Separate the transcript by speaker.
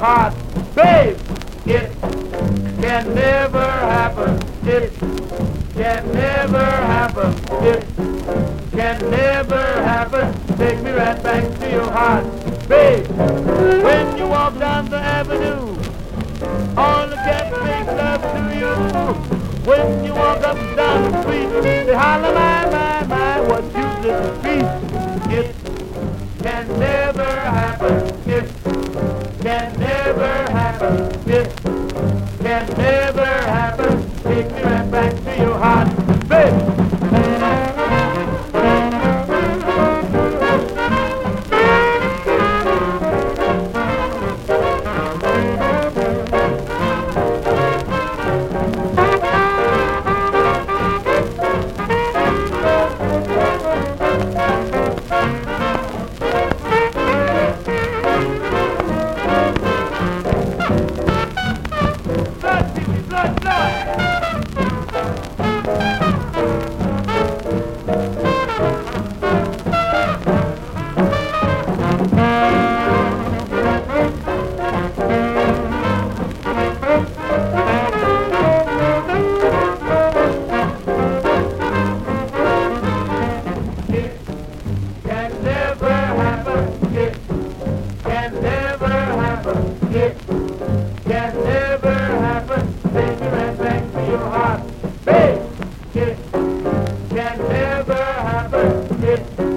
Speaker 1: heart. Babe, it can never happen. It can never happen. It can never happen. Take me right back to your heart. Babe, when you walk down the avenue, all the cats make love to you. When you walk up and down the street, they holler, my, what you little beast. It can never happen. It can never happen. It can never happen. Take me right back to your heart, baby. It can never happen. Take me right back to your heart. Babe, it can never happen. It